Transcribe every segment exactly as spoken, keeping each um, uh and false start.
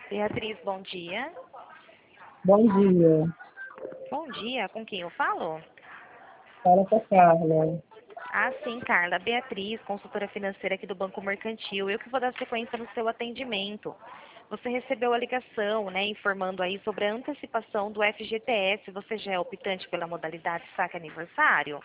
Beatriz, bom dia. Bom dia. Bom dia, com quem eu falo? Fala com a Carla. Ah, sim, Carla. Beatriz, consultora financeira aqui do Banco Mercantil. Eu que vou dar sequência no seu atendimento. Você recebeu a ligação, né, informando aí sobre a antecipação do F G T S. Você já é optante pela modalidade saque aniversário?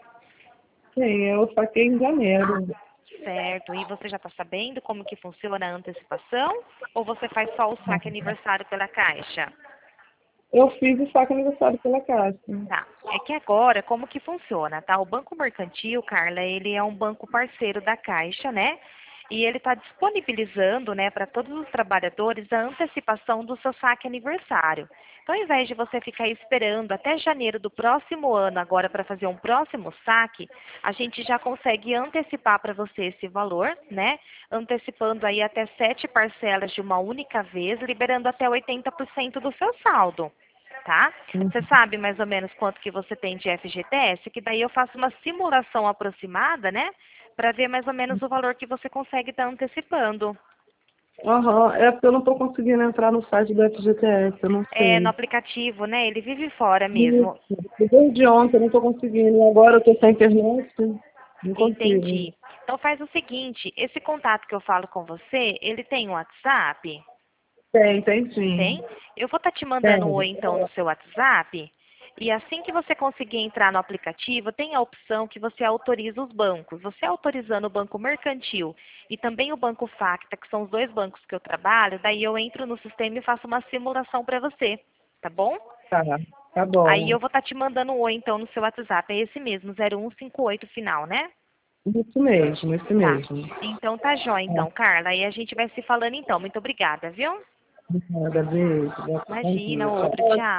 Sim, eu saquei em janeiro. Certo. E você já está sabendo como que funciona a antecipação? Ou você faz só o saque aniversário pela Caixa? Eu fiz o saque aniversário pela Caixa. Tá. É que agora, como que funciona, tá? O Banco Mercantil, Carla, ele é um banco parceiro da Caixa, né? E ele está disponibilizando, né, para todos os trabalhadores a antecipação do seu saque aniversário. Então, ao invés de você ficar esperando até janeiro do próximo ano agora para fazer um próximo saque, a gente já consegue antecipar para você esse valor, né? Antecipando aí até sete parcelas de uma única vez, liberando até oitenta por cento do seu saldo. Tá? Uhum. Você sabe mais ou menos quanto que você tem de F G T S? Que daí eu faço uma simulação aproximada, né? Para ver mais ou menos o valor que você consegue estar antecipando. Aham, é porque eu não estou conseguindo entrar no site do F G T S, eu não É, no sei. aplicativo, né? Ele vive fora mesmo. Isso. Desde ontem eu não estou conseguindo. Agora eu estou sem internet, não consigo. Entendi. Então faz o seguinte, esse contato que eu falo com você, ele tem um WhatsApp? Tem, tem sim. Tem? Eu vou estar te mandando um Tem. oi então no seu WhatsApp. E assim que você conseguir entrar no aplicativo, tem a opção que você autoriza os bancos. Você autorizando o Banco Mercantil e também o Banco Facta, que são os dois bancos que eu trabalho, daí eu entro no sistema e faço uma simulação para você, tá bom? Tá, tá Aí bom. eu vou estar te mandando um oi então no seu WhatsApp. É esse mesmo, zero um cinco oito final, né? Isso mesmo, isso Tá. mesmo. Então tá jóia Tá. então, Carla. Aí a gente vai se falando então. Muito obrigada, viu? Obrigada, beijo. Bom Imagina, dia. outro. Tchau. Tchau.